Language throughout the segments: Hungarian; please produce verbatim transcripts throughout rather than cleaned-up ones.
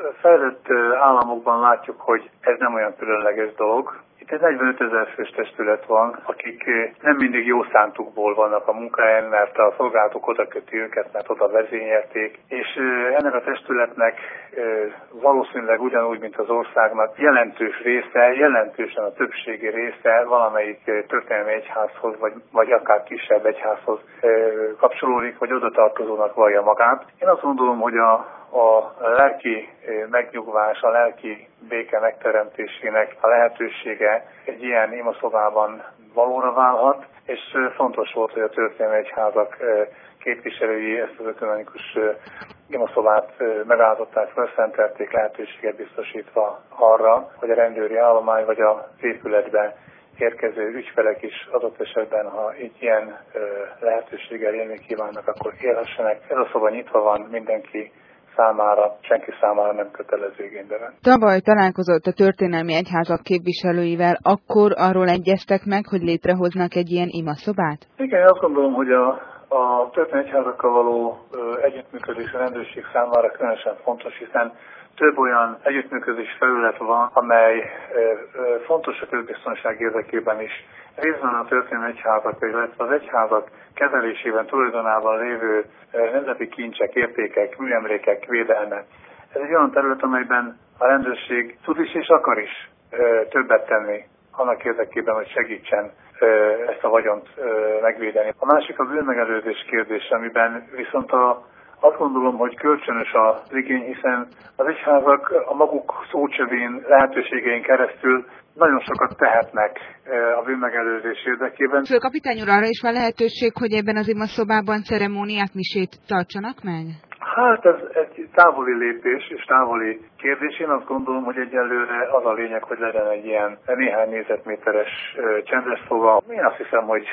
fejlett államokban látjuk, hogy ez nem olyan különleges dolog. Itt egy negyvenötezer fős testület van, akik nem mindig jó szántukból vannak a munkahelyen, mert a szolgálatok oda köti őket, mert oda vezényelték, és ennek a testületnek valószínűleg ugyanúgy, mint az országnak jelentős része, jelentősen a többségi része valamelyik történelmi egyházhoz, vagy, vagy akár kisebb egyházhoz kapcsolódik, vagy oda tartozónak vallja magát. Én azt gondolom, hogy a a lelki megnyugvás, a lelki béke megteremtésének a lehetősége egy ilyen imaszobában valóra válhat, és fontos volt, hogy a történelmi egyházak képviselői ezt az ökumenikus imaszobát megáldották, felszentelték, lehetőséget biztosítva arra, hogy a rendőri állomány vagy az épületbe érkező ügyfelek is adott esetben, ha így ilyen lehetőséggel élni kívánnak, akkor élhessenek. Ez a szoba nyitva van, mindenki számára, senki számára nem kötelező igénybe. Tavaly találkozott a történelmi egyházak képviselőivel, akkor arról egyeztek meg, hogy létrehoznak egy ilyen imaszobát? Igen, én azt gondolom, hogy a, a történelmi egyházakkal való ö, együttműködés a rendőrség számára különösen fontos, hiszen több olyan együttműködés felület van, amely ö, ö, fontos a közbiztonság érdekében is. Részben a történelmi egyházak, illetve az egyházak kezelésében, tulajdonában lévő nemzeti kincsek, értékek, műemlékek védelme. Ez egy olyan terület, amelyben a rendőrség tud is és akar is ö, többet tenni annak érdekében, hogy segítsen ö, ezt a vagyont ö, megvédeni. A másik a bűnmegelőzés kérdése, amiben viszont a Azt gondolom, hogy kölcsönös az igény, hiszen az egyházak a maguk szócsövén, lehetőségein keresztül nagyon sokat tehetnek a bűnmegelőzés érdekében. Főkapitány úr, arra is van lehetőség, hogy ebben az imaszobában ceremóniát, misét tartsanak meg? Hát ez egy távoli lépés és távoli kérdés. Én azt gondolom, hogy egyelőre az a lényeg, hogy legyen egy ilyen néhány négyzetméteres csendes szoba. Én azt hiszem, hogy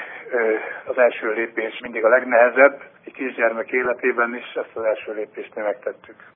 az első lépés mindig a legnehezebb. Egy kisgyermek életében is ezt az első lépést mi megtettük.